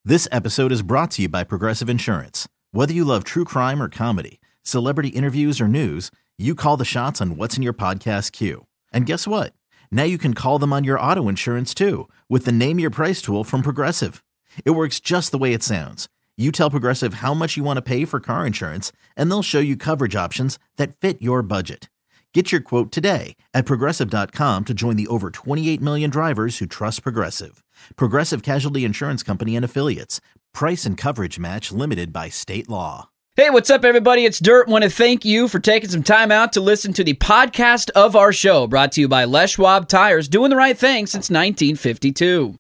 This episode is brought to you by Progressive Insurance. Whether you love true crime or comedy, celebrity interviews or news, you call the shots on what's in your podcast queue. And guess what? Now you can call them on your auto insurance too with the Name Your Price tool from Progressive. It works just the way it sounds. You tell Progressive how much you want to pay for car insurance, and they'll show you coverage options that fit your budget. Get your quote today at Progressive.com to join the over 28 million drivers who trust Progressive. Progressive Casualty Insurance Company and Affiliates. Price and coverage match limited by state law. Hey, what's up, everybody? It's Dirt. Want to thank you for taking some time out to listen to the podcast of our show, brought to you by Les Schwab Tires, doing the right thing since 1952.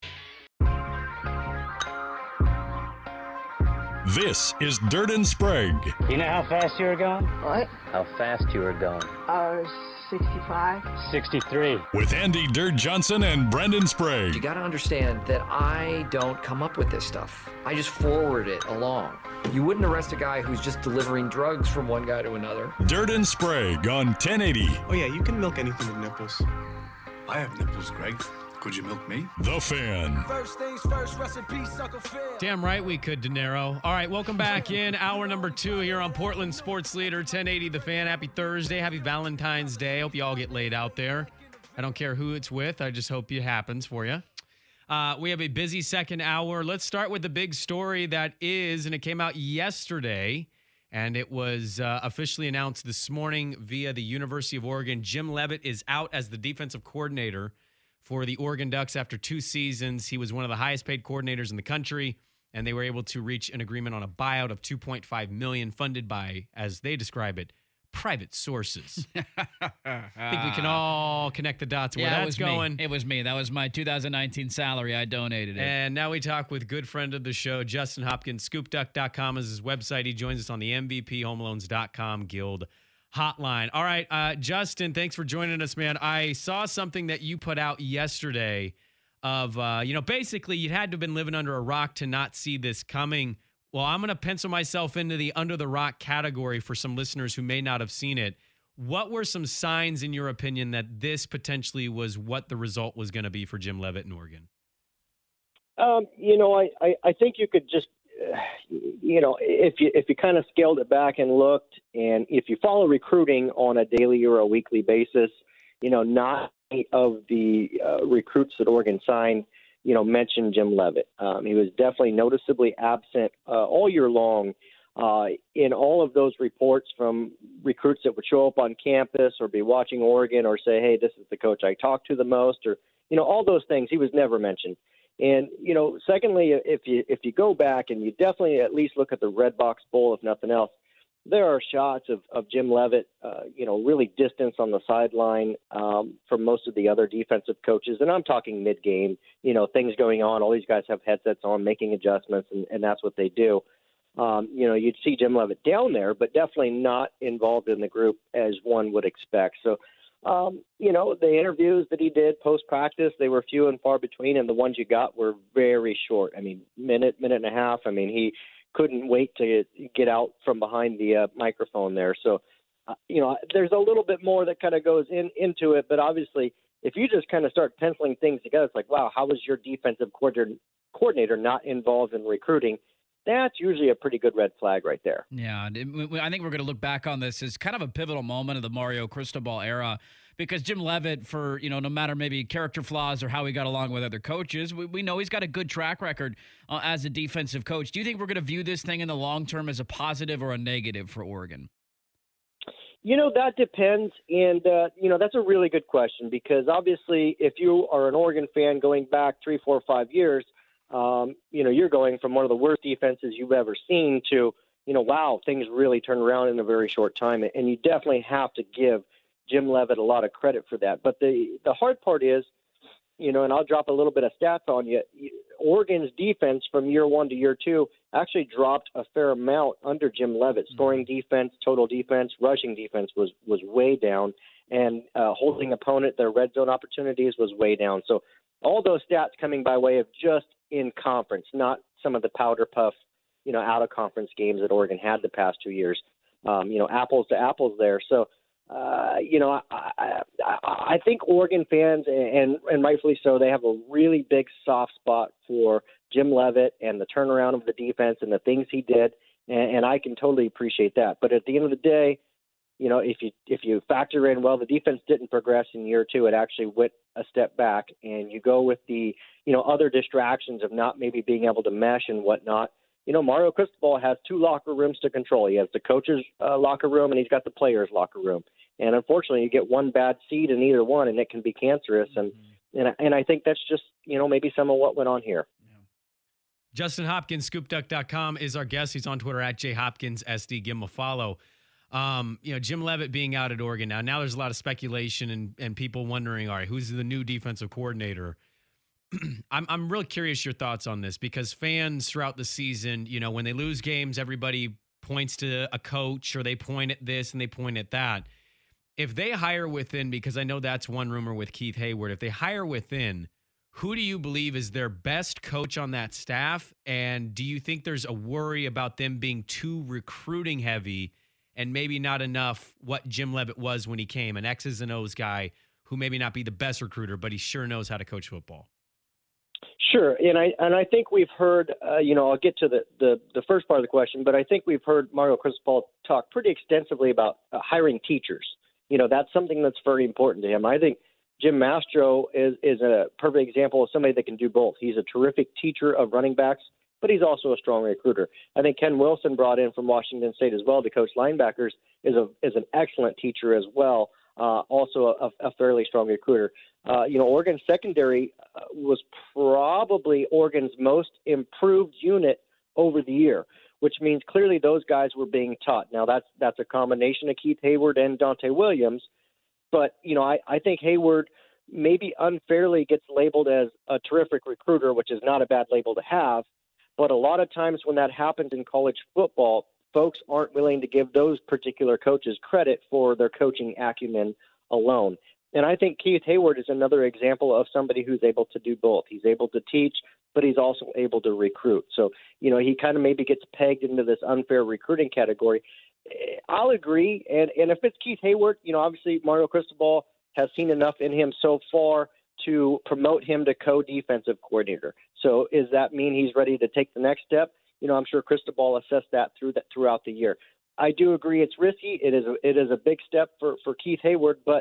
This is Dirt and Sprague. You know how fast you were going? What? How fast you were going? 65. 63. With Andy Dirt Johnson and Brendan Sprague. You gotta understand that I don't come up with this stuff. I just forward it along. You wouldn't arrest a guy who's just delivering drugs from one guy to another. Dirt and Sprague on 1080. Oh yeah, you can milk anything with nipples. I have nipples, Greg. Could you milk me? The Fan. First things first, rest in peace, Sucker Fan. Damn right we could, De Niro. All right, welcome back in hour number 2 here on Portland Sports Leader 1080 The Fan. Happy Thursday, happy Valentine's Day. Hope you all get laid out there. I don't care who it's with. I just hope it happens for you. We have a busy second hour. Let's start with the big story that is, and it came out yesterday, and it was officially announced this morning via the University of Oregon. Jim Leavitt is out as the defensive coordinator for the Oregon Ducks after 2 seasons. He was one of the highest paid coordinators in the country, and they were able to reach an agreement on a buyout of $2.5 million funded by, as they describe it, private sources. I think we can all connect the dots where that's going. It was me. That was my 2019 salary. I donated it. And now we talk with good friend of the show, Justin Hopkins. ScoopDuck.com is his website. He joins us on the MVPHomeLoans.com Guild hotline. All right, Justin, thanks for joining us, man. I saw something that you put out yesterday of, basically you had to have been living under a rock to not see this coming. Well, I'm going to pencil myself into the under the rock category for some listeners who may not have seen it. What were some signs, in your opinion, that this potentially was what the result was going to be for Jim Leavitt in Oregon? I think you could just, if you kind of scaled it back and looked, and if you follow recruiting on a daily or a weekly basis, not any of the recruits that Oregon signed, mentioned Jim Leavitt. He was definitely noticeably absent all year long in all of those reports from recruits that would show up on campus or be watching Oregon or say, hey, this is the coach I talk to the most, or, all those things. He was never mentioned. And, secondly, if you go back and you definitely at least look at the Red Box Bowl, if nothing else, there are shots of Jim Leavitt, really distanced on the sideline from most of the other defensive coaches. And I'm talking mid-game, things going on. All these guys have headsets on, making adjustments, and that's what they do. You'd see Jim Leavitt down there, but definitely not involved in the group as one would expect. So, the interviews that he did post-practice, they were few and far between, and the ones you got were very short. I mean, minute and a half. I mean, he couldn't wait to get out from behind the microphone there. So, there's a little bit more that kind of goes into it, but obviously if you just kind of start penciling things together, it's like, wow, how was your defensive coordinator not involved in recruiting? That's usually a pretty good red flag right there. Yeah, I think we're going to look back on this as kind of a pivotal moment of the Mario Cristobal era, because Jim Leavitt, for, no matter maybe character flaws or how he got along with other coaches, we know he's got a good track record as a defensive coach. Do you think we're going to view this thing in the long term as a positive or a negative for Oregon? That depends. And, that's a really good question, because obviously if you are an Oregon fan going back 3, 4, 5 years, you're going from one of the worst defenses you've ever seen to, wow, things really turned around in a very short time. And you definitely have to give Jim Leavitt a lot of credit for that. But the hard part is, and I'll drop a little bit of stats on you, Oregon's defense from year 1 to year 2 actually dropped a fair amount under Jim Leavitt. Scoring defense, total defense, rushing defense was way down, and holding opponent, their red zone opportunities was way down. So all those stats coming by way of just in conference, not some of the powder puff, out of conference games that Oregon had the past 2 years. Apples to apples there. So, I think Oregon fans, and rightfully so, they have a really big soft spot for Jim Leavitt and the turnaround of the defense and the things he did, and I can totally appreciate that. But at the end of the day, if you factor in, well, the defense didn't progress in year two, it actually went a step back, and you go with the, other distractions of not maybe being able to mesh and whatnot. Mario Cristobal has two locker rooms to control. He has the coach's locker room, and he's got the players' locker room. And unfortunately, you get one bad seed in either one, and it can be cancerous. And I think that's just, maybe some of what went on here. Justin Hopkins, scoopduck.com, is our guest. He's on Twitter at jhopkinssd. Give him a follow. Jim Leavitt being out at Oregon now. Now there's a lot of speculation and people wondering, all right, who's the new defensive coordinator? I'm real curious your thoughts on this, because fans throughout the season, when they lose games, everybody points to a coach, or they point at this and they point at that. If they hire within, because I know that's one rumor with Keith Hayward, if they hire within, who do you believe is their best coach on that staff? And do you think there's a worry about them being too recruiting heavy and maybe not enough what Jim Leavitt was when he came, an X's and O's guy who maybe not be the best recruiter, but he sure knows how to coach football? Sure, and I think we've heard, I'll get to the first part of the question, but I think we've heard Mario Cristobal talk pretty extensively about hiring teachers. That's something that's very important to him. I think Jim Mastro is a perfect example of somebody that can do both. He's a terrific teacher of running backs, but he's also a strong recruiter. I think Ken Wilson, brought in from Washington State as well to coach linebackers, is an excellent teacher as well. Also a fairly strong recruiter. Oregon's secondary was probably Oregon's most improved unit over the year, which means clearly those guys were being taught. Now that's a combination of Keith Hayward and Dante Williams, but I think Hayward maybe unfairly gets labeled as a terrific recruiter, which is not a bad label to have. But a lot of times when that happens in college football, folks aren't willing to give those particular coaches credit for their coaching acumen alone. And I think Keith Hayward is another example of somebody who's able to do both. He's able to teach, but he's also able to recruit. So, he kind of maybe gets pegged into this unfair recruiting category. I'll agree. And if it's Keith Hayward, obviously Mario Cristobal has seen enough in him so far to promote him to co-defensive coordinator. So does that mean he's ready to take the next step? I'm sure Cristobal assessed that throughout the year. I do agree it's risky. It is a big step for Keith Hayward, but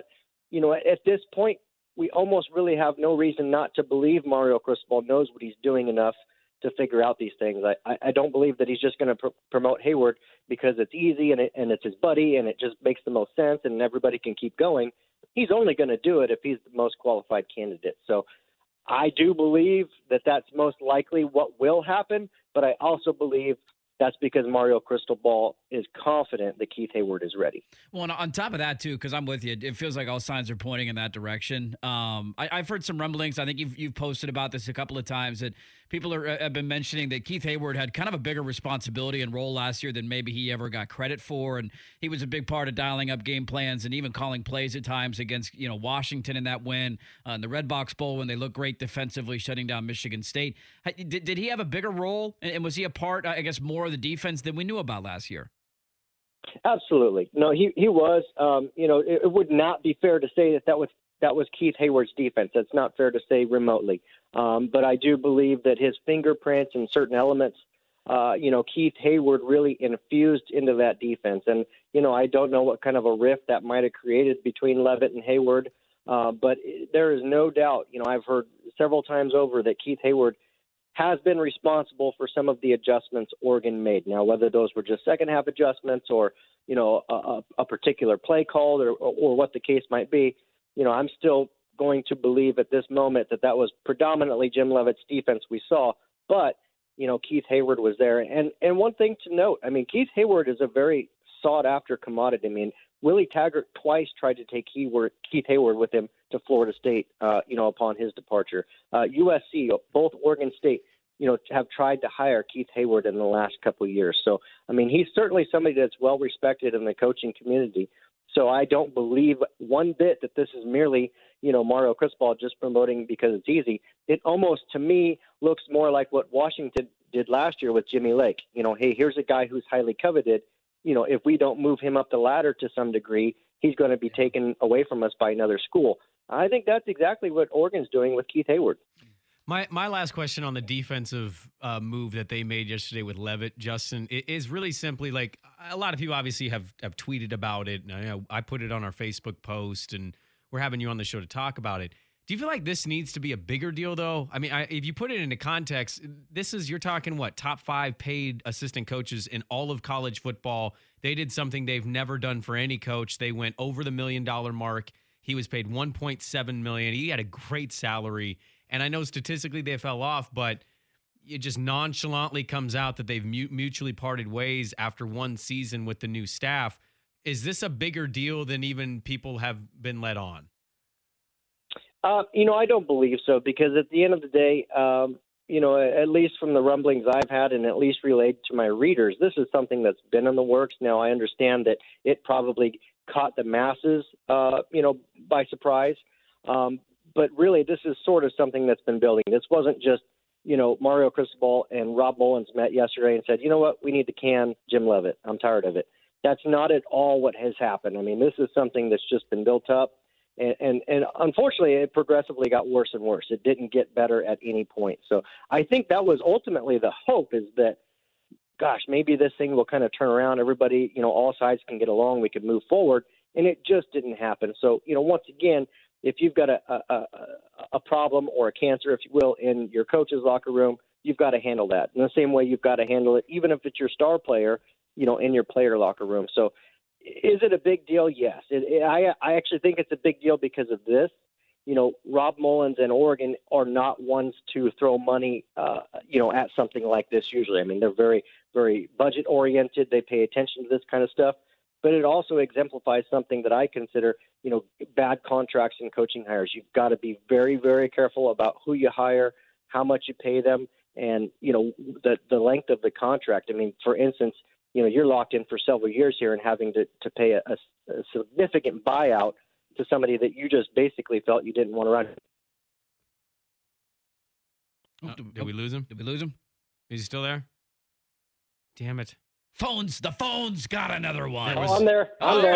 at this point, we almost really have no reason not to believe Mario Cristobal knows what he's doing enough to figure out these things. I don't believe that he's just going to promote Hayward because it's easy and it's his buddy and it just makes the most sense and everybody can keep going. He's only going to do it if he's the most qualified candidate. So I do believe that that's most likely what will happen, but I also believe that's because Mario Cristobal is confident that Keith Hayward is ready. Well, and on top of that, too, because I'm with you, it feels like all signs are pointing in that direction. I've heard some rumblings. I think you've posted about this a couple of times, that people have been mentioning that Keith Hayward had kind of a bigger responsibility and role last year than maybe he ever got credit for. And he was a big part of dialing up game plans and even calling plays at times against Washington in that win, in the Red Box Bowl when they looked great defensively, shutting down Michigan State. Did he have a bigger role? And was he a part, I guess, more of the defense than we knew about last year? Absolutely. No, he was. It would not be fair to say that was Keith Hayward's defense. That's not fair to say remotely. But I do believe that his fingerprints and certain elements, Keith Hayward really infused into that defense. And, I don't know what kind of a rift that might have created between Leavitt and Hayward. But there is no doubt, I've heard several times over that Keith Hayward has been responsible for some of the adjustments Oregon made. Now, whether those were just second half adjustments or, a particular play called or what the case might be, I'm still going to believe at this moment that was predominantly Jim Leavitt's defense we saw. But, Keith Hayward was there. And one thing to note, Keith Hayward is a very sought after commodity. Willie Taggart twice tried to take Keith Hayward with him to Florida State, upon his departure. USC, both Oregon State, have tried to hire Keith Hayward in the last couple of years. So, he's certainly somebody that's well respected in the coaching community. So I don't believe one bit that this is merely, Mario Cristobal just promoting because it's easy. It almost, to me, looks more like what Washington did last year with Jimmy Lake. Hey, here's a guy who's highly coveted. If we don't move him up the ladder to some degree, he's going to be taken away from us by another school. I think that's exactly what Oregon's doing with Keith Hayward. My last question on the defensive move that they made yesterday with Levitt, Justin, is really simply like a lot of people obviously have tweeted about it. And I put it on our Facebook post, and we're having you on the show to talk about it. Do you feel like this needs to be a bigger deal, though? I mean, if you put it into context, you're talking what, top 5 paid assistant coaches in all of college football. They did something they've never done for any coach. They went over the $1 million mark. He was paid $1.7 million. He had a great salary. And I know statistically they fell off, but it just nonchalantly comes out that they've mutually parted ways after one season with the new staff. Is this a bigger deal than even people have been led on? I don't believe so, because at the end of the day, at least from the rumblings I've had and at least relayed to my readers, this is something that's been in the works. Now, I understand that it probably caught the masses, by surprise. But really, this is sort of something that's been building. This wasn't just, Mario Cristobal and Rob Mullins met yesterday and said, you know what, we need to can Jim Levitt. I'm tired of it. That's not at all what has happened. I mean, this is something that's just been built up. And unfortunately, it progressively got worse and worse. It didn't get better at any point. So I think that was ultimately the hope, is that, gosh, maybe this thing will kind of turn around. Everybody, all sides can get along. We could move forward. And it just didn't happen. So, once again, if you've got a problem or a cancer, if you will, in your coach's locker room, you've got to handle that. In the same way you've got to handle it, even if it's your star player, in your player locker room. So, is it a big deal? Yes. I actually think it's a big deal because of this. Rob Mullins and Oregon are not ones to throw money, at something like this usually. I mean, they're very, very budget-oriented. They pay attention to this kind of stuff. But it also exemplifies something that I consider, bad contracts and coaching hires. You've got to be very, very careful about who you hire, how much you pay them, and, the length of the contract. I mean, for instance, you're locked in for several years here and having to pay a significant buyout to somebody that you just basically felt you didn't want to run. Did we lose him? Is he still there? Damn it. The phone's got another one. I'm there.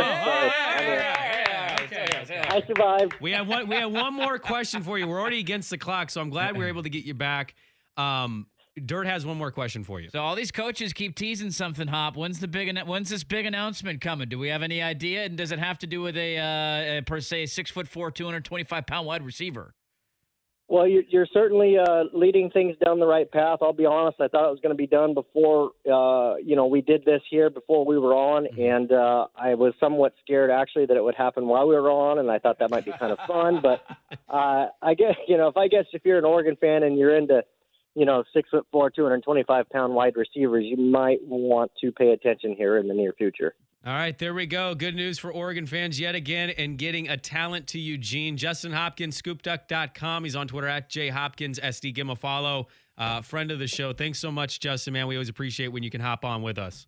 I survived. We have one more question for you. We're already against the clock, so I'm glad we were able to get you back. Dirt has one more question for you. So all these coaches keep teasing something, Hop. When's this big announcement coming? Do we have any idea? And does it have to do with a per se 6'4", 225-pound wide receiver? Well, you're certainly leading things down the right path. I'll be honest. I thought it was going to be done before, we did this here before we were on. And I was somewhat scared, actually, that it would happen while we were on. And I thought that might be kind of fun. But I guess, if you're an Oregon fan and you're into, 6'4", 225-pound wide receivers, you might want to pay attention here in the near future. All right, there we go. Good news for Oregon fans yet again, and getting a talent to Eugene. Justin Hopkins, scoopduck.com. He's on Twitter at jhopkinssd. Give him a follow. Friend of the show. Thanks so much, Justin, man. We always appreciate when you can hop on with us.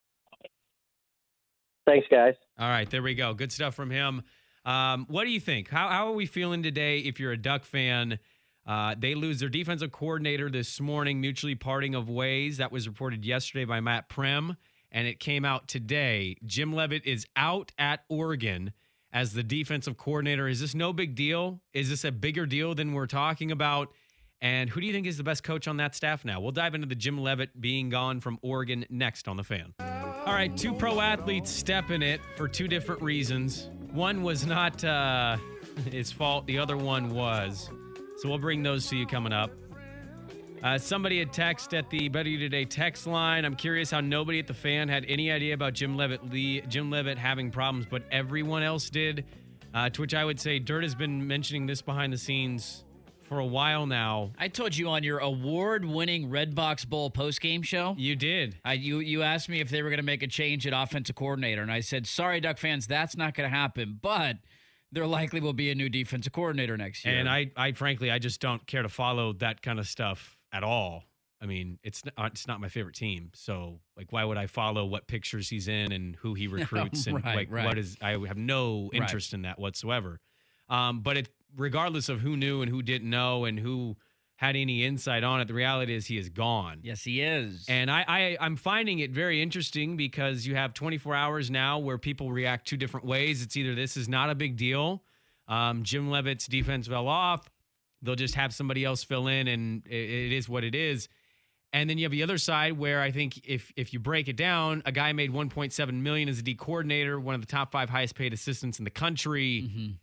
Thanks, guys. All right, there we go. Good stuff from him. What do you think? How are we feeling today if you're a Duck fan? They lose their defensive coordinator this morning, mutually parting of ways. That was reported yesterday by Matt Prem, and it came out today. Jim Levitt is out at Oregon as the defensive coordinator. Is this no big deal? Is this a bigger deal than we're talking about? And who do you think is the best coach on that staff now? We'll dive into the Jim Levitt being gone from Oregon next on The Fan. All right, 2 pro athletes step in it for 2 different reasons. One was not his fault. The other one was. So we'll bring those to you coming up. Somebody had texted at the Better You Today text line. I'm curious how nobody at the Fan had any idea about Jim Levitt having problems, but everyone else did. To which I would say Dirt has been mentioning this behind the scenes for a while now. I told you on your award-winning Redbox Bowl postgame show. You did. You asked me if they were going to make a change at offensive coordinator, and I said, sorry, Duck fans, that's not going to happen, but there likely will be a new defensive coordinator next year. And I frankly, I just don't care to follow that kind of stuff at all. I mean, it's not my favorite team. So, why would I follow what pictures he's in and who he recruits? And what is, I have no interest in that whatsoever. But regardless of who knew and who didn't know and who had any insight on it, the reality is he is gone. Yes, he is. And I'm finding it very interesting because you have 24 hours now where people react 2 different ways. It's either this is not a big deal, Jim Levitt's defense fell off, They'll just have somebody else fill in, and it is what it is. And then you have the other side where I think if you break it down, a guy made $1.7 million as a D coordinator, one of the top 5 highest paid assistants in the country,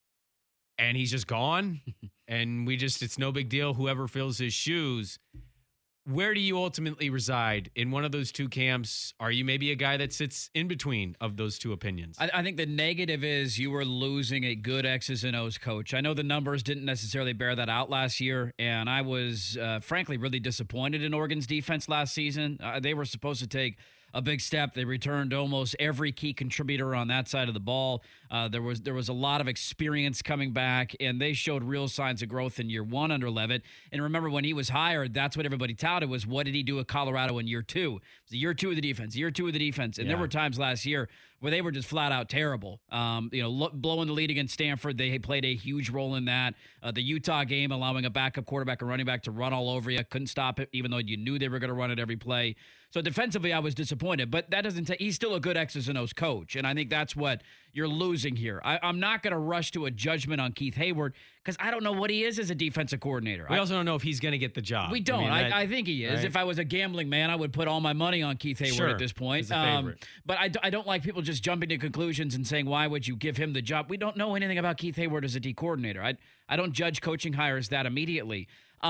and he's just gone. And it's no big deal. Whoever fills his shoes. Where do you ultimately reside in one of those two camps? Are you maybe a guy that sits in between of those two opinions? I think the negative is you were losing a good X's and O's coach. I know the numbers didn't necessarily bear that out last year, and I was, frankly, really disappointed in Oregon's defense last season. They were supposed to take a big step. They returned almost every key contributor on that side of the ball. There was a lot of experience coming back, and they showed real signs of growth in year 1 under Levitt. And remember, when he was hired, that's what everybody touted was, what did he do at Colorado in year 2? It was year 2 of the defense, And there were times last year where they were just flat out terrible. Blowing the lead against Stanford, they played a huge role in that. The Utah game, allowing a backup quarterback and running back to run all over you, couldn't stop it, even though you knew they were going to run it every play. So defensively, I was disappointed, but that doesn't take. He's still a good X's and O's coach, and I think that's what you're losing here. I'm not going to rush to a judgment on Keith Hayward because I don't know what he is as a defensive coordinator. We also don't know if he's going to get the job. We don't. I think he is. Right? If I was a gambling man, I would put all my money on Keith Hayward at this point. He's a favorite. But I don't like people just jumping to conclusions and saying, why would you give him the job? We don't know anything about Keith Hayward as a D coordinator. I don't judge coaching hires that immediately.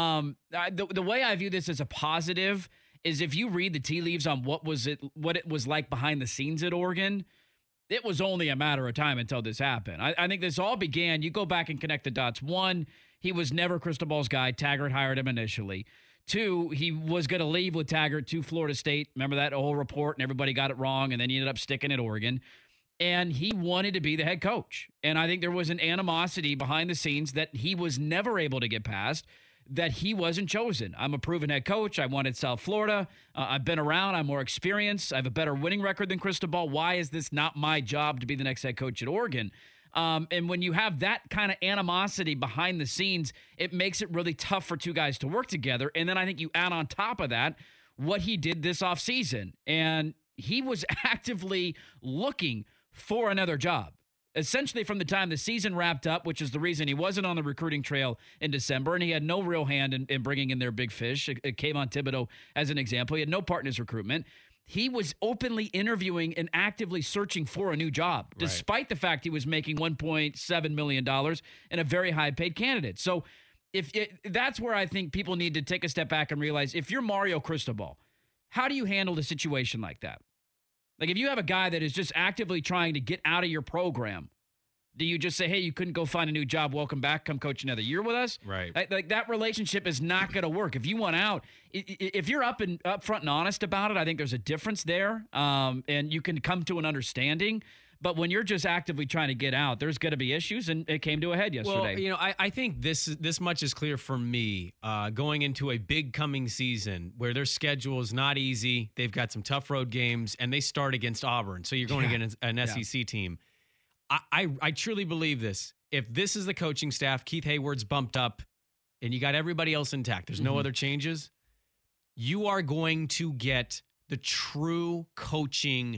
The way I view this as a positive is if you read the tea leaves on what it was like behind the scenes at Oregon, it was only a matter of time until this happened. I think this all began, you go back and connect the dots. 1, he was never Cristobal's guy. Taggart hired him initially. 2, he was going to leave with Taggart to Florida State. Remember that whole report, and everybody got it wrong, and then he ended up sticking at Oregon. And he wanted to be the head coach. And I think there was an animosity behind the scenes that he was never able to get past, that he wasn't chosen. I'm a proven head coach. I wanted South Florida. I've been around. I'm more experienced. I have a better winning record than Cristobal. Why is this not my job to be the next head coach at Oregon? And when you have that kind of animosity behind the scenes, it makes it really tough for two guys to work together. And then I think you add on top of that what he did this offseason. And he was actively looking for another job. Essentially from the time the season wrapped up, which is the reason he wasn't on the recruiting trail in December, and he had no real hand in bringing in their big fish. Kayvon Thibodeau as an example. He had no part in his recruitment. He was openly interviewing and actively searching for a new job, despite the fact he was making $1.7 million and a very high-paid candidate. So that's where I think people need to take a step back and realize, if you're Mario Cristobal, how do you handle a situation like that? Like, if you have a guy that is just actively trying to get out of your program, do you just say, hey, you couldn't go find a new job, welcome back, come coach another year with us? Right. Like that relationship is not going to work. If you want out, if you're upfront and honest about it, I think there's a difference there, and you can come to an understanding. But when you're just actively trying to get out, there's going to be issues, and it came to a head yesterday. Well, I think this much is clear for me going into a big coming season where their schedule is not easy. They've got some tough road games, and they start against Auburn. So you're going against an SEC team. I truly believe this. If this is the coaching staff, Keith Hayward's bumped up, and you got everybody else intact, there's no other changes, you are going to get the true coaching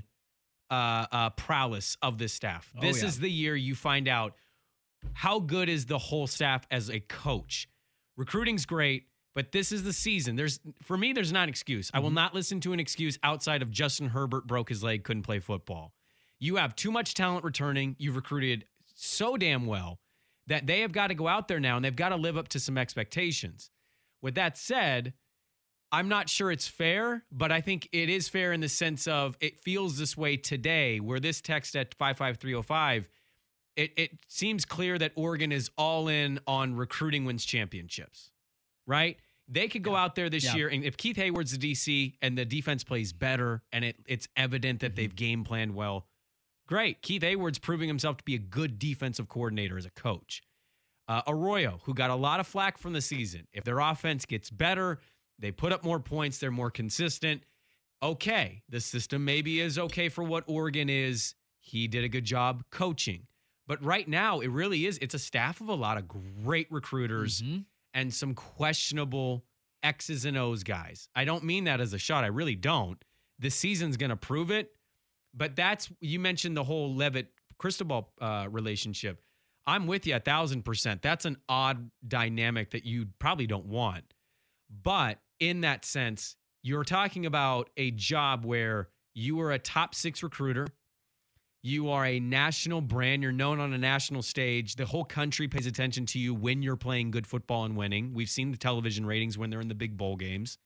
prowess of this staff. This is the year you find out how good is the whole staff as a coach. Recruiting's great, but this is the season. For me, there's not an excuse. I will not listen to an excuse outside of Justin Herbert broke his leg, couldn't play football. You have too much talent returning. You've recruited so damn well that they have got to go out there now and they've got to live up to some expectations. With that said, I'm not sure it's fair, but I think it is fair in the sense of it feels this way today, where this text at 55305, it seems clear that Oregon is all in on recruiting wins championships, right? They could go out there this year, and if Keith Hayward's the DC and the defense plays better and it's evident that they've game planned well, great. Keith Hayward's proving himself to be a good defensive coordinator as a coach. Arroyo, who got a lot of flack from the season, if their offense gets better, they put up more points, they're more consistent. Okay, the system maybe is okay for what Oregon is. He did a good job coaching. But right now, it's a staff of a lot of great recruiters and some questionable X's and O's guys. I don't mean that as a shot. I really don't. This season's going to prove it. But you mentioned the whole Levitt-Cristobal relationship. I'm with you 1,000%. That's an odd dynamic that you probably don't want. But in that sense, you're talking about a job where you are a top 6 recruiter. You are a national brand. You're known on a national stage. The whole country pays attention to you when you're playing good football and winning. We've seen the television ratings when they're in the big bowl games.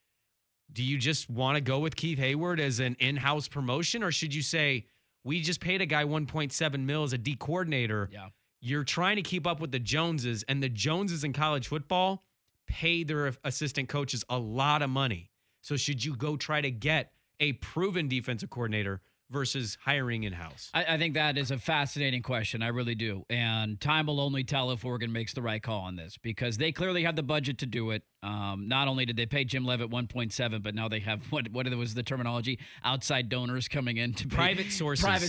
Do you just want to go with Keith Hayward as an in-house promotion, or should you say, we just paid a guy $1.7 million as a D coordinator? Yeah. You're trying to keep up with the Joneses, and the Joneses in college football pay their assistant coaches a lot of money. So should you go try to get a proven defensive coordinator versus hiring in-house? I think that is a fascinating question. I really do. And time will only tell if Oregon makes the right call on this, because they clearly have the budget to do it. Not only did they pay Jim Leavitt 1.7, but now they have, what was the terminology? Outside donors coming in to pay. Private sources. Private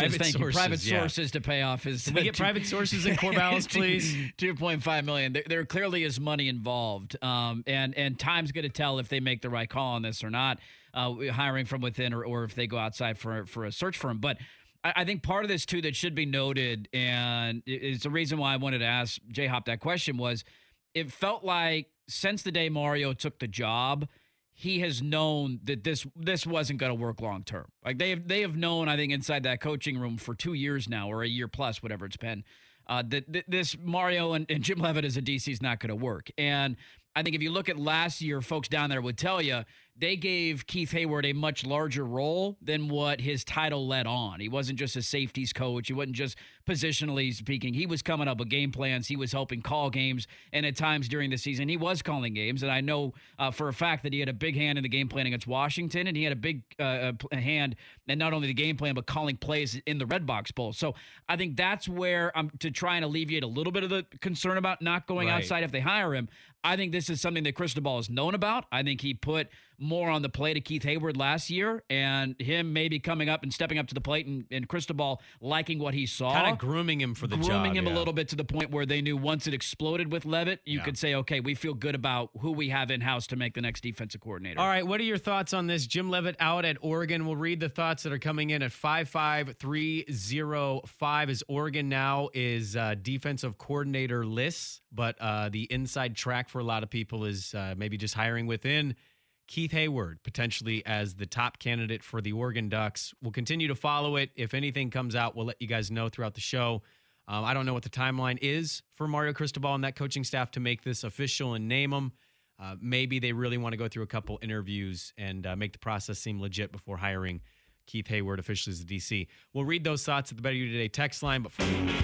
sources to pay off his. Can we get private sources in Corvallis, please? $2.5 million. There clearly is money involved. And time's going to tell if they make the right call on this or not. Hiring from within or if they go outside for a search firm. But I think part of this, too, that should be noted, and it's the reason why I wanted to ask J-Hop that question, was it felt like since the day Mario took the job, he has known that this wasn't going to work long term. Like they have known, I think, inside that coaching room for 2 years now, or a year plus, whatever it's been, that this Mario and Jim Leavitt as a DC is not going to work. And I think if you look at last year, folks down there would tell you they gave Keith Hayward a much larger role than what his title led on. He wasn't just a safeties coach. He wasn't just positionally speaking. He was coming up with game plans. He was helping call games. And at times during the season, he was calling games. And I know for a fact that he had a big hand in the game plan against Washington. And he had a big hand in not only the game plan, but calling plays in the Red Box Bowl. So I think that's where I'm to try and alleviate a little bit of the concern about not going outside if they hire him. I think this is something that Cristobal is known about. I think he put more on the plate of Keith Hayward last year, and him maybe coming up and stepping up to the plate and Cristobal liking what he saw. Kind of grooming him for the job. Grooming him a little bit to the point where they knew once it exploded with Leavitt, you could say, okay, we feel good about who we have in-house to make the next defensive coordinator. All right, what are your thoughts on this? Jim Leavitt out at Oregon. We'll read the thoughts that are coming in at 55305 as Oregon now is defensive coordinator lists, but the inside track for a lot of people is maybe just hiring within. Keith Hayward potentially as the top candidate for the Oregon Ducks. We'll continue to follow it. If anything comes out, we'll let you guys know throughout the show. I don't know what the timeline is for Mario Cristobal and that coaching staff to make this official and name them. Maybe they really want to go through a couple interviews and make the process seem legit before hiring Keith Hayward officially as the DC. We'll read those thoughts at the Better You Today text line. But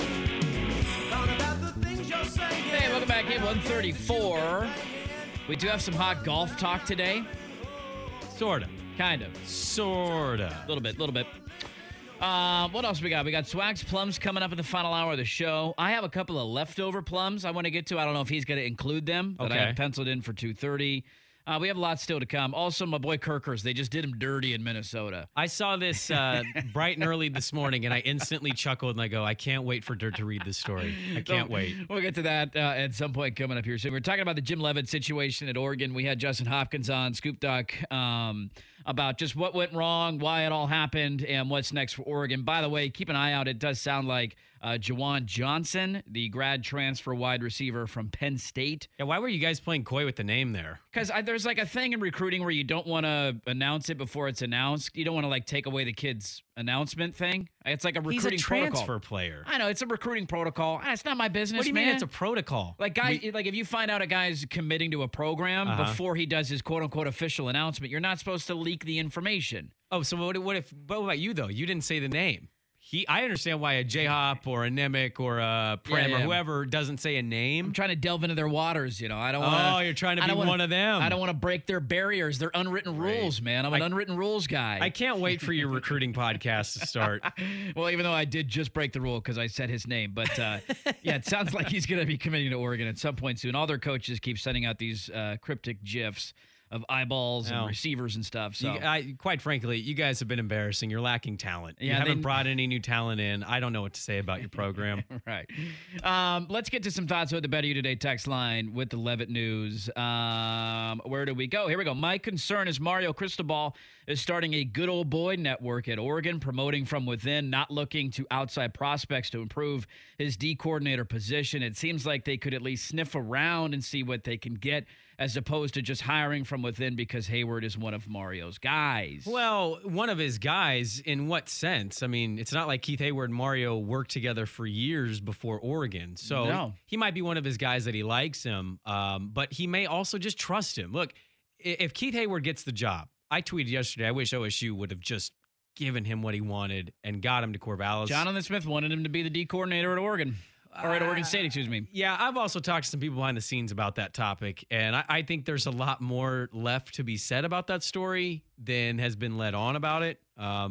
hey, welcome back in 134. We do have some hot golf talk today. Sort of. Kind of. Sort of. A little bit. What else we got? We got Swags Plums coming up in the final hour of the show. I have a couple of leftover plums I want to get to. I don't know if he's going to include them, but I have penciled in for 2:30. We have a lot still to come. Also, my boy Kirkers, they just did him dirty in Minnesota. I saw this bright and early this morning, and I instantly chuckled, and I go, I can't wait for Dirt to read this story. I can't wait. We'll get to that at some point coming up here soon. We're talking about the Jim Leavitt situation at Oregon. We had Justin Hopkins on Scoop Duck about just what went wrong, why it all happened, and what's next for Oregon. By the way, keep an eye out. It does sound like Jawan Johnson, the grad transfer wide receiver from Penn State. Yeah, why were you guys playing coy with the name there? Because there's like a thing in recruiting where you don't want to announce it before it's announced. You don't want to like take away the kid's announcement thing. It's like a recruiting protocol. He's a transfer player. I know, it's a recruiting protocol. It's not my business, What do you mean it's a protocol? Like, like if you find out a guy's committing to a program before he does his quote-unquote official announcement, you're not supposed to leak the information. Oh, so what about you, though? You didn't say the name. I understand why a J-Hop or a Nemec or a Prem or whoever doesn't say a name. I'm trying to delve into their waters, you know. I don't want. Oh, you're trying to be one of them. I don't want to break their barriers, their unwritten rules, man. I'm an unwritten rules guy. I can't wait for your recruiting podcast to start. Well, even though I did just break the rule because I said his name, but yeah, it sounds like he's going to be committing to Oregon at some point soon. All their coaches keep sending out these cryptic GIFs of eyeballs and receivers and stuff. So, quite frankly, you guys have been embarrassing. You're lacking talent. Yeah, you haven't brought any new talent in. I don't know what to say about your program. Right. Let's get to some thoughts with the Better You Today text line with the Levitt news. Where do we go? Here we go. My concern is Mario Cristobal is starting a good old boy network at Oregon, promoting from within, not looking to outside prospects to improve his D coordinator position. It seems like they could at least sniff around and see what they can get, as opposed to just hiring from within because Hayward is one of Mario's guys. Well, one of his guys, in what sense? I mean, it's not like Keith Hayward and Mario worked together for years before Oregon. So he might be one of his guys that he likes him, but he may also just trust him. Look, if Keith Hayward gets the job, I tweeted yesterday, I wish OSU would have just given him what he wanted and got him to Corvallis. Jonathan Smith wanted him to be the D coordinator at Oregon. Or at Oregon State, excuse me. Yeah, I've also talked to some people behind the scenes about that topic, and I think there's a lot more left to be said about that story than has been let on about it.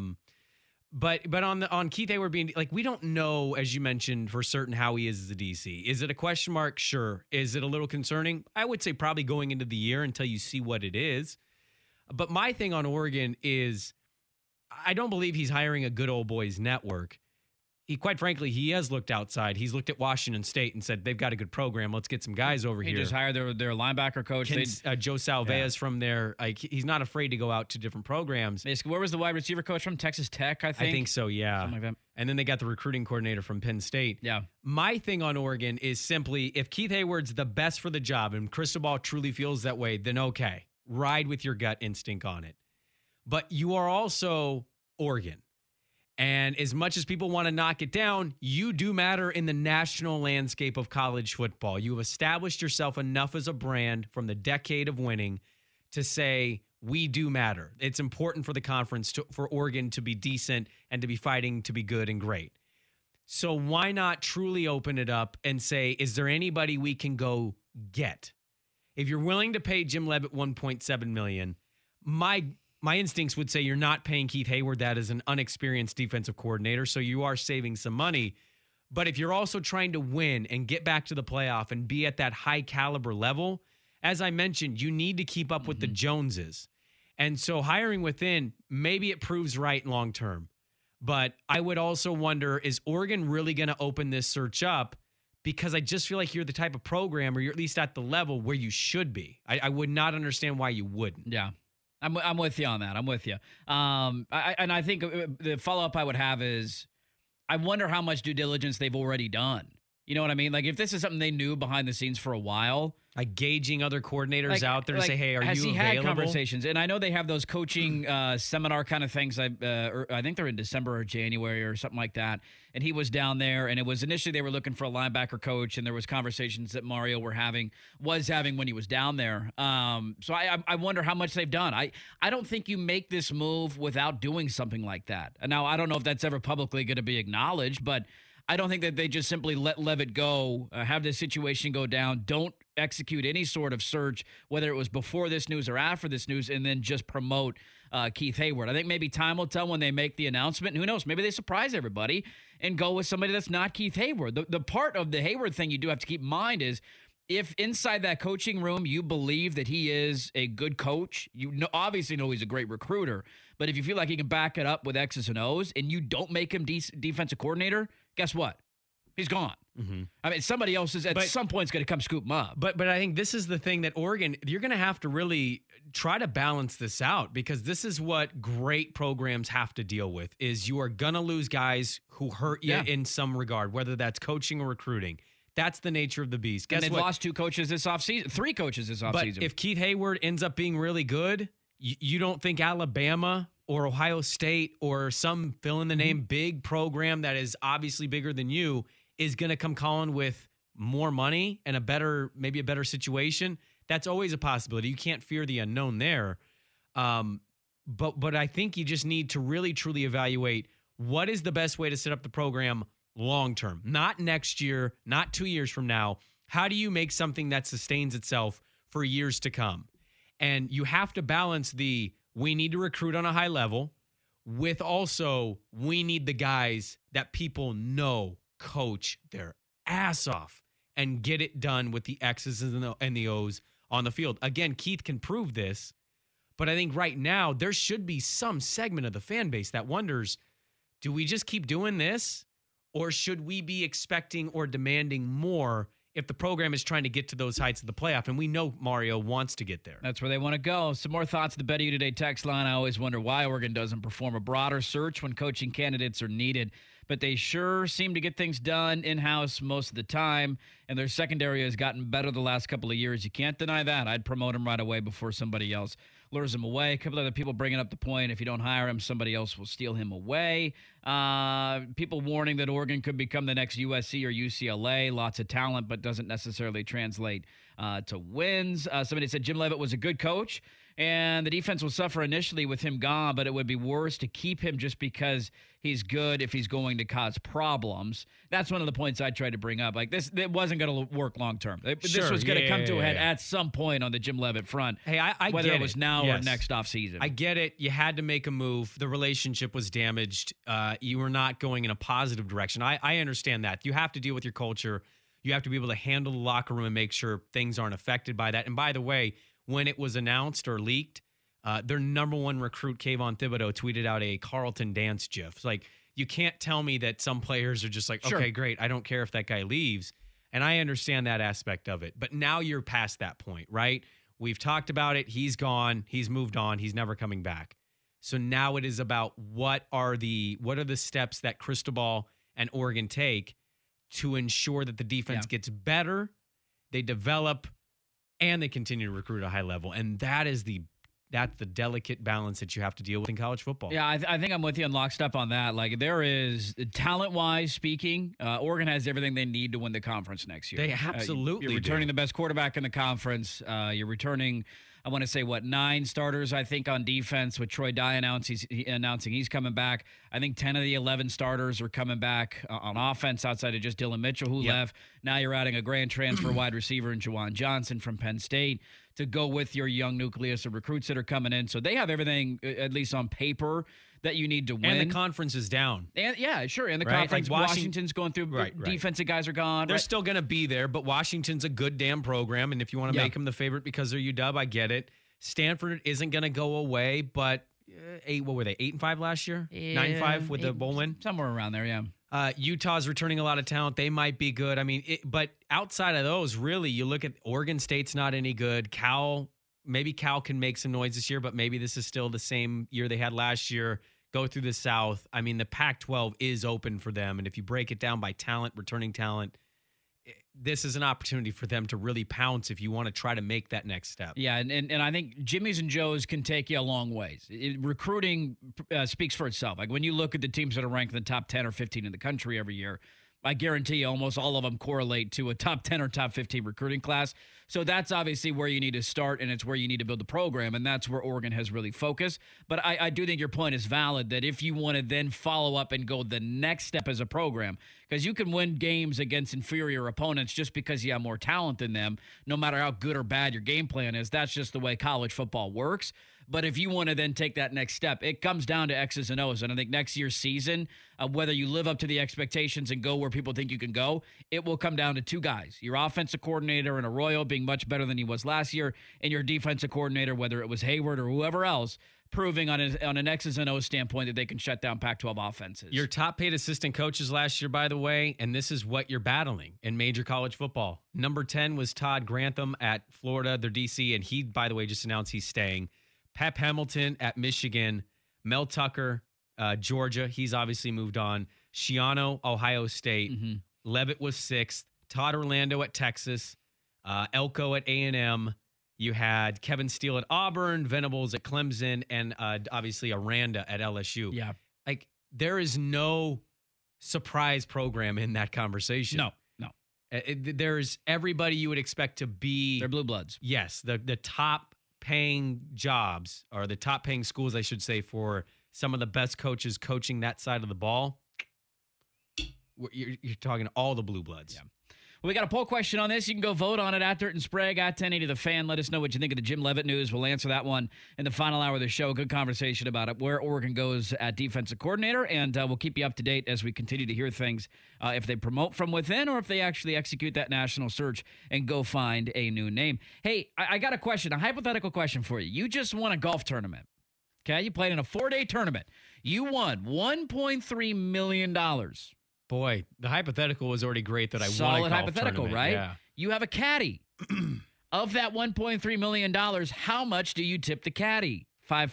But on Keith Hayward being, like, we don't know, as you mentioned, for certain how he is as a DC. Is it a question mark? Sure. Is it a little concerning? I would say probably going into the year until you see what it is. But my thing on Oregon is I don't believe he's hiring a good old boys network. Quite frankly, he has looked outside. He's looked at Washington State and said, they've got a good program. Let's get some guys over here. He just hired their linebacker coach. Joe Salvea's from there. Like, he's not afraid to go out to different programs. Where was the wide receiver coach from? Texas Tech, I think? I think so, yeah. Something like that. And then they got the recruiting coordinator from Penn State. Yeah. My thing on Oregon is simply, if Keith Hayward's the best for the job and Cristobal truly feels that way, then okay. Ride with your gut instinct on it. But you are also Oregon. And as much as people want to knock it down, you do matter in the national landscape of college football. You have established yourself enough as a brand from the decade of winning to say, we do matter. It's important for the conference, for Oregon to be decent and to be fighting to be good and great. So why not truly open it up and say, is there anybody we can go get? If you're willing to pay Jim Levitt $1.7 million, my instincts would say you're not paying Keith Hayward that as an unexperienced defensive coordinator, so you are saving some money. But if you're also trying to win and get back to the playoff and be at that high caliber level, as I mentioned, you need to keep up with the Joneses. And so hiring within, maybe it proves right long term. But I would also wonder, is Oregon really going to open this search up? Because I just feel like you're the type of program, or you're at least at the level where you should be. I would not understand why you wouldn't. Yeah. I'm with you on that. I'm with you. I think the follow-up I would have is, I wonder how much due diligence they've already done. You know what I mean? Like, if this is something they knew behind the scenes for a while. Like gauging other coordinators out there to say, hey, are you available? Has he had conversations? And I know they have those coaching seminar kind of things. I think they're in December or January or something like that. And he was down there, and it was initially they were looking for a linebacker coach, and there was conversations that Mario was having when he was down there. So I wonder how much they've done. I don't think you make this move without doing something like that. And now I don't know if that's ever publicly going to be acknowledged, but I don't think that they just simply let Levitt go, have this situation go down, don't execute any sort of search, whether it was before this news or after this news, and then just promote Keith Hayward. I think maybe time will tell when they make the announcement. Who knows? Maybe they surprise everybody and go with somebody that's not Keith Hayward. The part of the Hayward thing you do have to keep in mind is, if inside that coaching room you believe that he is a good coach, obviously know he's a great recruiter, but if you feel like he can back it up with X's and O's and you don't make him defensive coordinator, guess what? He's gone. Mm-hmm. I mean, somebody else is at some point is going to come scoop him up. But I think this is the thing that Oregon, you're going to have to really try to balance this out, because this is what great programs have to deal with, is you are going to lose guys who hurt you in some regard, whether that's coaching or recruiting. That's the nature of the beast. Guess and they've lost 2 coaches this offseason, 3 coaches this offseason. But if Keith Hayward ends up being really good, you don't think Alabama or Ohio State or some fill-in-the-name big program that is obviously bigger than you is going to come calling with more money and maybe a better situation? That's always a possibility. You can't fear the unknown there. But I think you just need to really, truly evaluate what is the best way to set up the program long-term. Not next year, not 2 years from now. How do you make something that sustains itself for years to come? And you have to balance we need to recruit on a high level with also we need the guys that people know coach their ass off and get it done with the X's and the O's on the field. Again, Keith can prove this, but I think right now there should be some segment of the fan base that wonders, do we just keep doing this, or should we be expecting or demanding more if the program is trying to get to those heights of the playoff? And we know Mario wants to get there. That's where they want to go. Some more thoughts at the Bet You Today text line. I always wonder why Oregon doesn't perform a broader search when coaching candidates are needed, but they sure seem to get things done in-house most of the time, and their secondary has gotten better the last couple of years. You can't deny that. I'd promote him right away before somebody else lures him away. A couple other people bringing up the point, if you don't hire him, somebody else will steal him away. People warning that Oregon could become the next USC or UCLA. Lots of talent, but doesn't necessarily translate to wins. Somebody said Jim Leavitt was a good coach, and the defense will suffer initially with him gone, but it would be worse to keep him just because he's good if he's going to cause problems. That's one of the points I tried to bring up. Like this, it wasn't going to work long term. This was going to come to a head at some point on the Jim Leavitt front. Hey, I whether get it was now or next offseason. I get it. You had to make a move. The relationship was damaged. You were not going in a positive direction. I understand that. You have to deal with your culture. You have to be able to handle the locker room and make sure things aren't affected by that. And by the way, when it was announced or leaked, their number one recruit, Kayvon Thibodeau, tweeted out a Carlton dance gif. It's like, you can't tell me that some players are just like, okay, great, I don't care if that guy leaves. And I understand that aspect of it. But now you're past that point, right? We've talked about it. He's gone. He's moved on. He's never coming back. So now it is about what are the steps that Cristobal and Oregon take to ensure that the defense gets better, they develop, and they continue to recruit at a high level. And that's the delicate balance that you have to deal with in college football. Yeah, I think I'm with you on lockstep on that. Like, there is, talent-wise speaking, Oregon has everything they need to win the conference next year. They absolutely You're returning the best quarterback in the conference. You're returning, I want to say, 9 starters, I think, on defense, with Troy Dye announcing he's coming back. I think 10 of the 11 starters are coming back on offense outside of just Dylan Mitchell, who left. Now you're adding a grand transfer wide receiver in Juwan Johnson from Penn State to go with your young nucleus of recruits that are coming in. So they have everything, at least on paper, that you need to win. And the conference is down. And and the conference, like Washington's going through, defensive guys are gone. They're still going to be there, but Washington's a good damn program, and if you want to make them the favorite because they're UW, I get it. Stanford isn't going to go away, but what were they, 8-5 last year? 9-5 with the bowl win? Somewhere around there, yeah. Utah's returning a lot of talent. They might be good. I mean, but outside of those, really, you look at Oregon State's not any good. Maybe Cal can make some noise this year, but maybe this is still the same year they had last year. Go through the South. I mean, the Pac-12 is open for them, and if you break it down by talent, returning talent, this is an opportunity for them to really pounce if you want to try to make that next step. Yeah, and I think Jimmy's and Joe's can take you a long ways. Recruiting speaks for itself. Like, when you look at the teams that are ranked in the top 10 or 15 in the country every year, I guarantee you almost all of them correlate to a top 10 or top 15 recruiting class. So that's obviously where you need to start, and it's where you need to build the program, and that's where Oregon has really focused. But I do think your point is valid, that if you want to then follow up and go the next step as a program, because you can win games against inferior opponents just because you have more talent than them, no matter how good or bad your game plan is. That's just the way college football works. But if you want to then take that next step, it comes down to X's and O's. And I think next year's season, whether you live up to the expectations and go where people think you can go, it will come down to 2 guys. Your offensive coordinator in Arroyo being much better than he was last year, and your defensive coordinator, whether it was Hayward or whoever else, proving on an X's and O's standpoint that they can shut down Pac-12 offenses. Your top paid assistant coaches last year, by the way, and this is what you're battling in major college football. Number 10 was Todd Grantham at Florida, their DC, and he, by the way, just announced he's staying. Pep Hamilton at Michigan, Mel Tucker, Georgia. He's obviously moved on. Schiano, Ohio State. Leavitt was 6th. Todd Orlando at Texas. Elko at A&M. You had Kevin Steele at Auburn, Venables at Clemson, and obviously Aranda at LSU. Yeah. Like, there is no surprise program in that conversation. No. There's everybody you would expect to be. They're blue bloods. Yes, the top paying jobs, or the top paying schools, I should say, for some of the best coaches coaching that side of the ball. You're talking all the blue bloods. Yeah. We got a poll question on this. You can go vote on it at Dirt and Sprague, at 1080 The Fan. Let us know what you think of the Jim Leavitt news. We'll answer that one in the final hour of the show. Good conversation about it, where Oregon goes at defensive coordinator, and we'll keep you up to date as we continue to hear things, if they promote from within or if they actually execute that national search and go find a new name. Hey, I got a question, a hypothetical question for you. You just won a golf tournament, okay? You played in a 4-day tournament. You won $1.3 million. Boy, the hypothetical was already great that I won a Solid golf hypothetical, tournament. right? Yeah. You have a caddy. Of that $1.3 million, how much do you tip the caddy?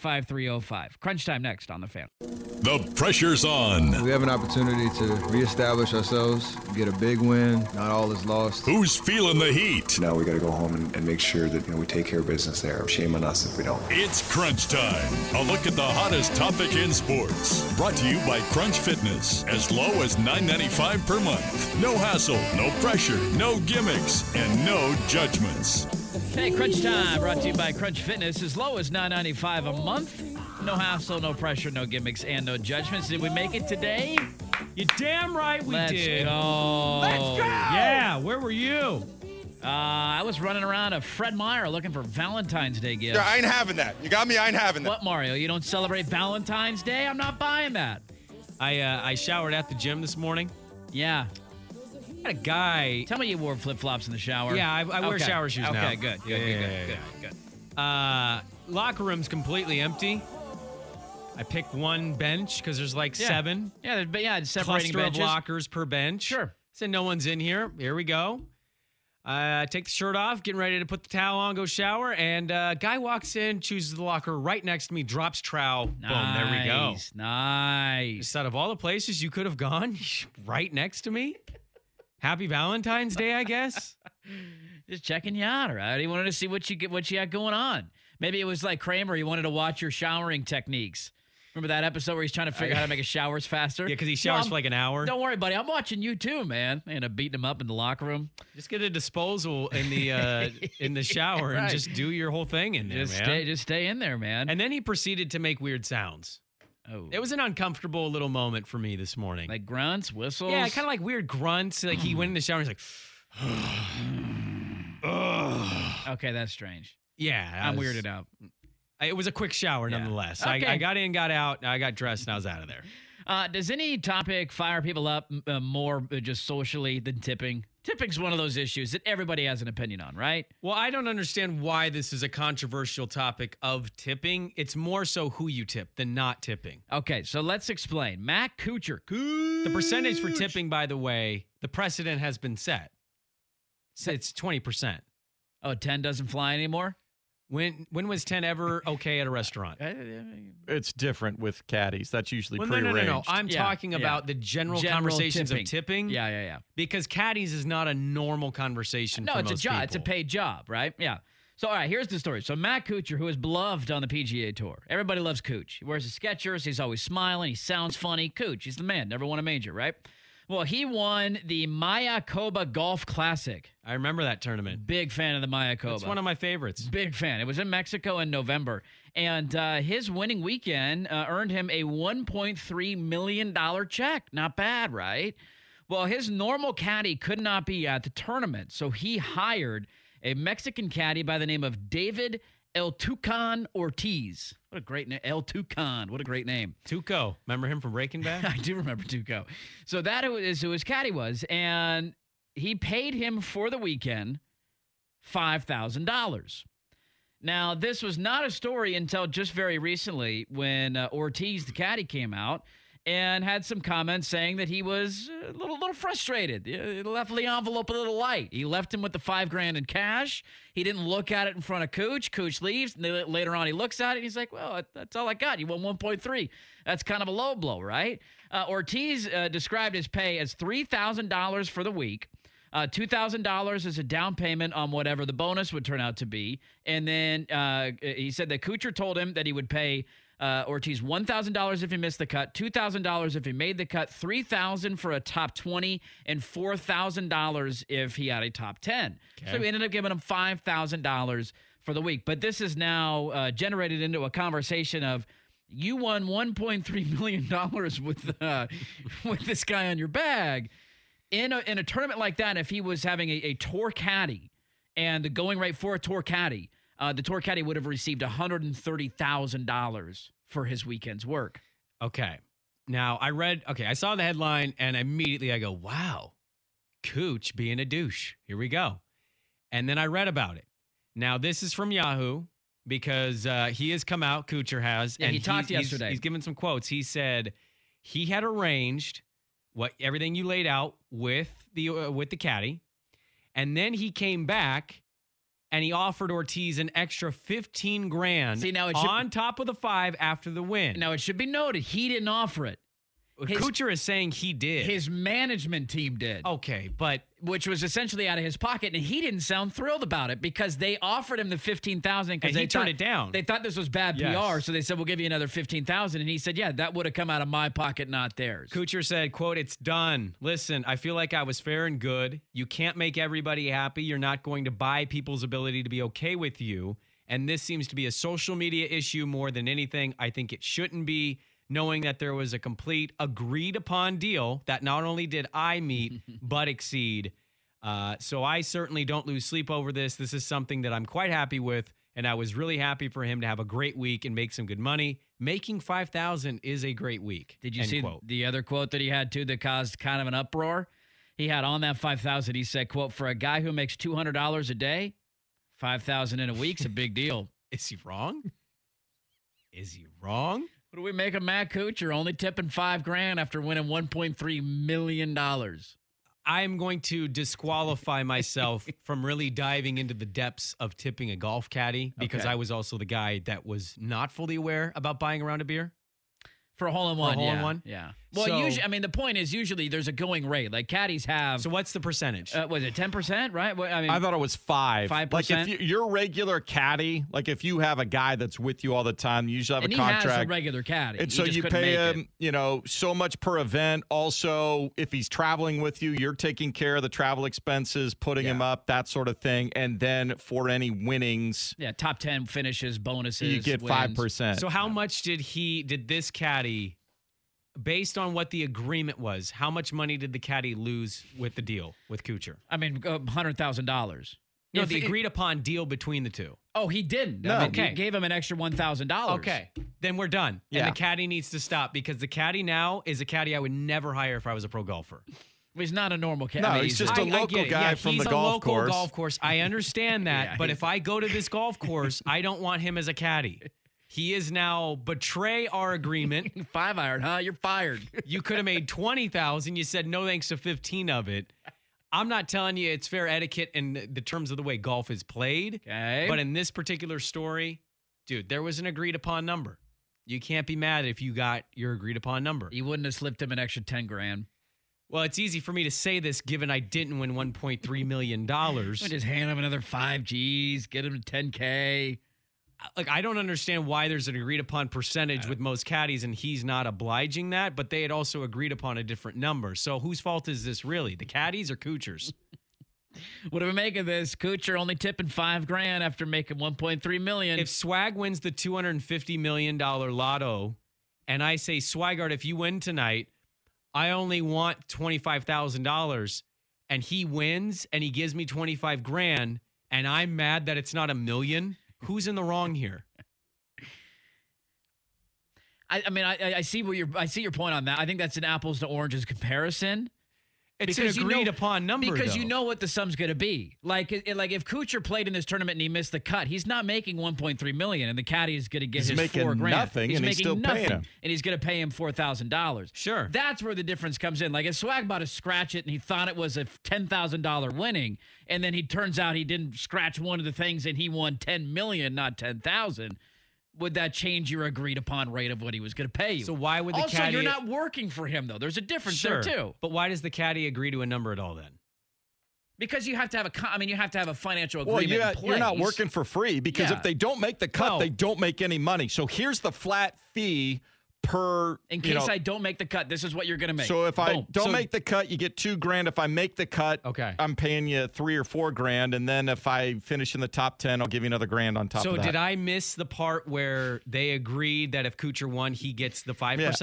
55305. Crunch time next on The Fan. The pressure's on. We have an opportunity to reestablish ourselves, get a big win. Not all is lost. Who's feeling the heat? Now we got to go home and make sure that we take care of business there. Shame on us if we don't. It's Crunch Time. A look at the hottest topic in sports. Brought to you by Crunch Fitness. As low as $9.95 per month. No hassle, no pressure, no gimmicks, and no judgments. Hey, Crunch Time, brought to you by Crunch Fitness. As low as $9.95 a month. No hassle, no pressure, no gimmicks, and no judgments. Did we make it today? You're damn right we did. Let's go. Yeah, where were you? I was running around a Fred Meyer looking for Valentine's Day gifts. Yeah, I ain't having that. You got me? I ain't having that. What, Mario? You don't celebrate Valentine's Day? I'm not buying that. I showered at the gym this morning. Yeah. I had a guy. Tell me you wore flip-flops in the shower. Yeah, I wear shower shoes now. Okay, good. Locker room's completely empty. I picked one bench because there's like 7. Yeah, it's separating cluster benches. of lockers per bench. Sure. Said no one's in here. Here we go. Take the shirt off, getting ready to put the towel on, go shower, and guy walks in, chooses the locker right next to me, drops trowel. Boom, there we go. Nice. Just out of all the places you could have gone, right next to me. Happy Valentine's Day, I guess. Just checking you out, right? He wanted to see what you had going on. Maybe it was like Kramer. He wanted to watch your showering techniques. Remember that episode where he's trying to figure out how to make his showers faster? Yeah, because he showers for like an hour. Don't worry, buddy. I'm watching you too, man. And I'm beating him up in the locker room. Just get a disposal in the shower right. and just do your whole thing in there, man. Just stay in there, man. And then he proceeded to make weird sounds. Oh. It was an uncomfortable little moment for me this morning. Like grunts, whistles? Yeah, kind of like weird grunts. Like he went in the shower and he's like, okay, that's strange. Yeah. I'm weirded out. It was a quick shower nonetheless. Okay. I got in, got out, I got dressed, and I was out of there. Does any topic fire people up more just socially than tipping? Tipping's one of those issues that everybody has an opinion on, right? Well, I don't understand why this is a controversial topic of tipping. It's more so who you tip than not tipping. Okay, so let's explain. Matt Kuchar. The percentage for tipping, by the way, the precedent has been set. It's 20%. Oh, 10 doesn't fly anymore? When was 10 ever okay at a restaurant? It's different with caddies. That's usually No. prearranged. I'm talking about the general conversations tipping. of tipping. Yeah. Because caddies is not a normal conversation for it's most a job. people. It's a paid job, right? Yeah. So, all right, here's the story. So, Matt Kuchar, who is beloved on the PGA Tour. Everybody loves Cooch. He wears his Skechers. He's always smiling. He sounds funny. Cooch, he's the man. Never won a major, right? Well, he won the Mayakoba Golf Classic. I remember that tournament. Big fan of the Mayakoba. It's one of my favorites. Big fan. It was in Mexico in November. And his winning weekend earned him a $1.3 million check. Not bad, right? Well, his normal caddy could not be at the tournament, so he hired a Mexican caddy by the name of David El Tucan Ortiz. What a great name. El Tucan. What a great name. Tuco. Remember him from Breaking Bad? I do remember Tuco. So that is who his caddy was. And he paid him for the weekend $5,000. Now, this was not a story until just very recently when Ortiz, the caddy, came out and had some comments saying that he was a little frustrated. He left the envelope a little light. He left him with the $5,000 in cash. He didn't look at it in front of Cooch. Cooch leaves. And later on, he looks at it and he's like, well, that's all I got. You won 1.3. That's kind of a low blow, right? Ortiz described his pay as $3,000 for the week. $2,000 as a down payment on whatever the bonus would turn out to be. And then he said that Kuchar told him that he would pay Ortiz $1,000 if he missed the cut, $2,000 if he made the cut, $3,000 for a top 20, and $4,000 if he had a top 10. Okay. So he ended up giving him $5,000 for the week. But this is now generated into a conversation of, you won $1.3 million with this guy on your bag. In a tournament like that, if he was having a tour caddy and the going rate for a tour caddy, the tour caddy would have received $130,000 for his weekend's work. Okay. Now, I saw the headline, and immediately I go, wow, Cooch being a douche. Here we go. And then I read about it. Now, this is from Yahoo because he has come out, Kuchar has. Yeah, and he talked yesterday. He's given some quotes. He said he had arranged everything you laid out with the caddy, and then he came back and he offered Ortiz an extra $15,000 on top of the 5 after the win. Now, it should be noted, he didn't offer it. Kuchar is saying he did. His management team did. Okay, but which was essentially out of his pocket, and he didn't sound thrilled about it because they offered him the $15,000 because he turned it down. They thought this was bad PR, so they said, "We'll give you another $15,000," and he said, "Yeah, that would have come out of my pocket, not theirs." Kuchar said, "Quote: It's done. Listen, I feel like I was fair and good. You can't make everybody happy. You're not going to buy people's ability to be okay with you, and this seems to be a social media issue more than anything. I think it shouldn't be." Knowing that there was a complete agreed-upon deal that not only did I meet, but exceed. So I certainly don't lose sleep over this. This is something that I'm quite happy with, and I was really happy for him to have a great week and make some good money. Making $5,000 is a great week. Did you see the other quote that he had, too, that caused kind of an uproar? He had on that $5,000, he said, quote, "For a guy who makes $200 a day, $5,000 in a week's a big deal." Is he wrong? Is he wrong? What do we make of Matt Kuchar only tipping $5,000 after winning $1.3 million? I'm going to disqualify myself from really diving into the depths of tipping a golf caddy because I was also the guy that was not fully aware about buying a round of beer. For a hole-in-one, yeah. Well, usually, I mean, the point is usually there's a going rate. Like caddies have. So what's the percentage? Was it 10%? Right? I thought it was 5. 5%. Like if you're regular caddy, like if you have a guy that's with you all the time, you usually have a contract. He has a regular caddy. And so you pay him, so much per event. Also, if he's traveling with you, you're taking care of the travel expenses, putting him up, that sort of thing. And then for any winnings, top 10 finishes, bonuses, you get 5%. So how much did this caddy? Based on what the agreement was, how much money did the caddy lose with the deal with Kuchar? I mean, $100,000. No, the agreed upon deal between the two. Oh, he didn't. No. He gave him an extra $1,000. Okay, then we're done. Yeah. And the caddy needs to stop because the caddy now is a caddy I would never hire if I was a pro golfer. He's not a normal caddy. No, he's just a local guy from the golf course. He's a local golf course. I understand that. But if I go to this golf course, I don't want him as a caddy. He is now betray our agreement. 5-iron, huh? You're fired. You could have made $20,000. You said no thanks to 15 of it. I'm not telling you it's fair etiquette in the terms of the way golf is played. Okay. But in this particular story, dude, there was an agreed upon number. You can't be mad if you got your agreed upon number. You wouldn't have slipped him an extra $10,000. Well, it's easy for me to say this given I didn't win $1.3 million. Just hand him another 5 G's, get him to $10K. Like, I don't understand why there's an agreed upon percentage with most caddies and he's not obliging that, but they had also agreed upon a different number. So whose fault is this really? The caddies or Kuchar's? What do we make of this? Kuchar only tipping $5,000 after making $1.3 million. If Swag wins the $250 million lotto and I say, Swigart, if you win tonight, I only want $25,000 and he wins and he gives me $25,000 and I'm mad that it's not $1 million. Who's in the wrong here? I see your point on that. I think that's an apples to oranges comparison. It's an agreed upon number, because though. You know what the sum's going to be. Like if Kuchar played in this tournament and he missed the cut, he's not making $1.3 million, and the caddy is going to get his $4,000. Nothing, he's and making he's still nothing, paying him, and he's going to pay him $4,000. Sure, that's where the difference comes in. Like if Swag bought a scratch it and he thought it was a $10,000 winning, and then he turns out he didn't scratch one of the things and he won $10 million, not $10,000. Would that change your agreed upon rate of what he was going to pay you? So why would the also, caddy... you're not working for him, though. There's a difference there, too. But why does the caddy agree to a number at all, then? Because you have to have a financial agreement in place. You're not working for free because if they don't make the cut, they don't make any money. So here's the flat fee per... In case I don't make the cut, this is what you're going to make. So if I don't make the cut, you get $2,000. If I make the cut, I'm paying you $3,000 or $4,000. And then if I finish in the top 10, I'll give you another $1,000 on top of that. So did I miss the part where they agreed that if Kuchar won, he gets the 5%?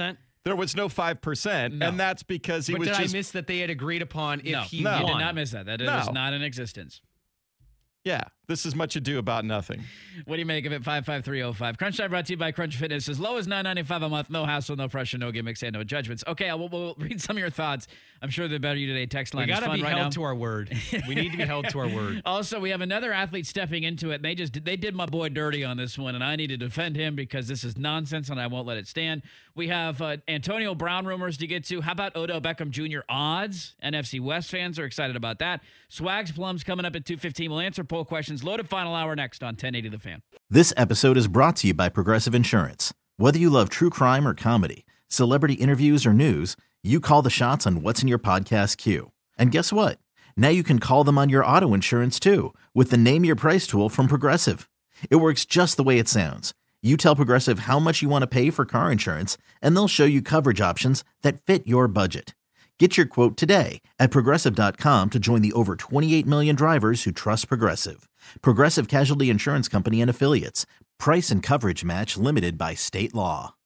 There was no 5%, and that's because he but was did just... I miss that they had agreed upon if he No, won? you did not miss that. That is not in existence. Yeah, this is much ado about nothing. What do you make of it? 55305. Crunch Time brought to you by Crunch Fitness. As low as $9.95 a month. No hassle, no pressure, no gimmicks, and no judgments. Okay, we'll read some of your thoughts. I'm sure the Better You Today text line is fun right now. We got to be held to our word. We need to be held to our word. Also, we have another athlete stepping into it. And they did my boy dirty on this one, and I need to defend him because this is nonsense, and I won't let it stand. We have Antonio Brown rumors to get to. How about Odell Beckham Jr. odds? NFC West fans are excited about that. Swags Plums coming up at 2:15. We'll answer poll questions. Loaded final hour next on 1080 The Fan. This episode is brought to you by Progressive Insurance. Whether you love true crime or comedy, celebrity interviews or news, you call the shots on what's in your podcast queue. And guess what? Now you can call them on your auto insurance too with the Name Your Price tool from Progressive. It works just the way it sounds. You tell Progressive how much you want to pay for car insurance, and they'll show you coverage options that fit your budget. Get your quote today at Progressive.com to join the over 28 million drivers who trust Progressive. Progressive Casualty Insurance Company and Affiliates. Price and coverage match limited by state law.